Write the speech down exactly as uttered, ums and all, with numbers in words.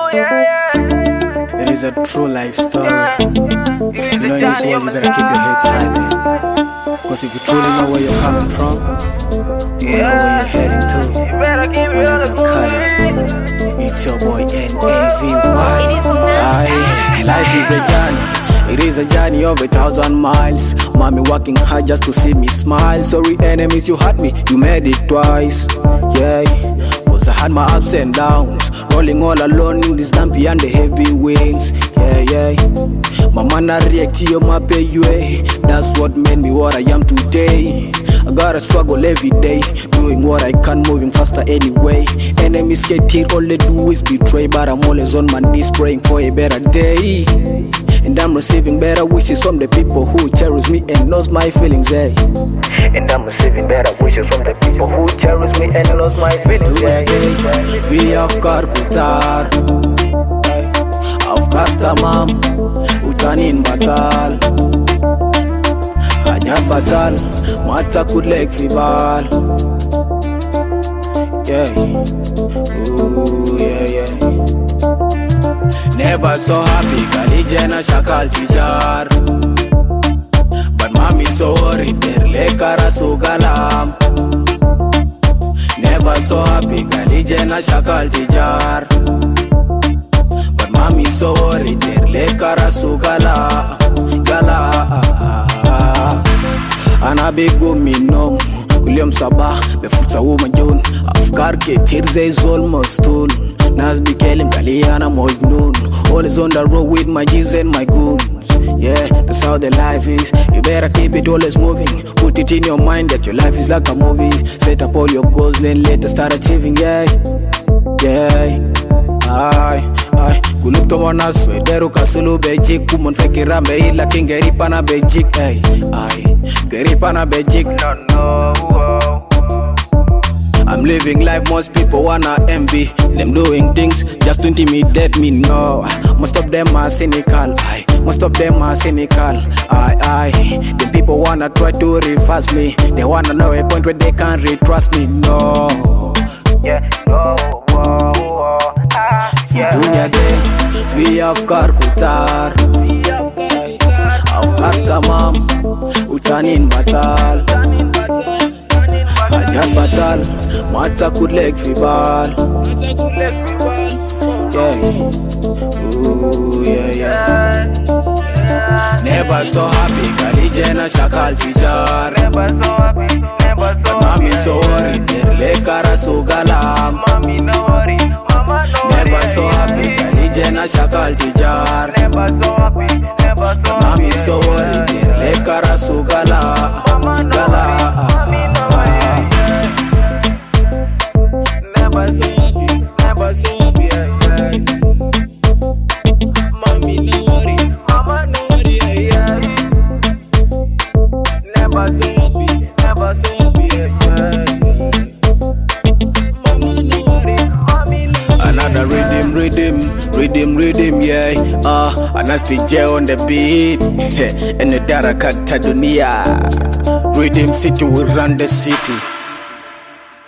It is a true life story. You know, in this world, you gotta keep your heads high, man. Cause if you truly know where you're coming from, you know where you're heading to. It's your boy N A V Y. Aye, life is a journey. It is a journey of a thousand miles. Mommy working hard just to see me smile. Sorry enemies, you hurt me, you made it twice. Yeah, cause I had my ups and downs, rolling all alone in this dumpy and the heavy winds. Yeah, yeah. Mama na react to your my pay you. That's what made me what I am today. I gotta struggle every day, doing what I can, moving faster anyway. Enemies get hit, all they do is betray, but I'm always on my knees praying for a better day. And I'm receiving better wishes from the people who cherish me and knows my feelings, eh? And I'm receiving better wishes from the people who cherish me and knows my feelings, eh? We afkar kutar, afkar tamam, utanin batal, hajar batal, mata kudlek fibal. Yeah, ooh, yeah, yeah. Never so happy, Kalijana Shakal Tijar. But mommy so worried, Lekara Sugalam. Never so happy, Kalijana Shakal Tijar. But mommy so worried, Lekara Sugala. Gala. Anabigu minom, Kuliam Sabah, Befutsa woman June. Afkar ke tirze is almost full. Nas be Kelim Kaliana Mojnoon. Always on the road with my G's and my goons. Yeah, that's how the life is. You better keep it always moving. Put it in your mind that your life is like a movie. Set up all your goals, then later start achieving. Yeah, yeah. Aye, aye. Kuluk to wana swederu kasulu bejik. Kumon fekira mei la king geripana bejik. Ay, ay, geripana bejik. No, no. I'm living life most people wanna envy. Them doing things just to intimidate me, no. Most of them are cynical, aye. Most of them are cynical, aye, aye. The people wanna try to reverse me. They wanna know a point where they can't retrust me, no. Yeah, no, whoa, whoa, ah, yeah. Dunya de, vi afkar kutar, afkar tamam, utanin batal, hajar batal, mata kudlek fibal. Yeah, ooh, yeah, yeah. Never so happy, Kalijana Shakal Tijar. Never so happy, never so happy. Mami so worried, Lekara Sugalam. Mami no worry, mama no worry. Never so happy, Kalijana Shakal Tijar. Never so happy, never so happy. Mami so worried, Lekara Sugala. Gala. Never so happy, never so happy, yeah, yeah. Mommy no worry, mama no worry, yeah, yeah. Never so happy, never so happy, yeah, yeah. Mama no worry, mommy no worry. Another rhythm, rhythm, rhythm, rhythm, yeah. Ah, uh, a nasty J on the beat, and the Darakata Dunia. Rhythm City will run the city.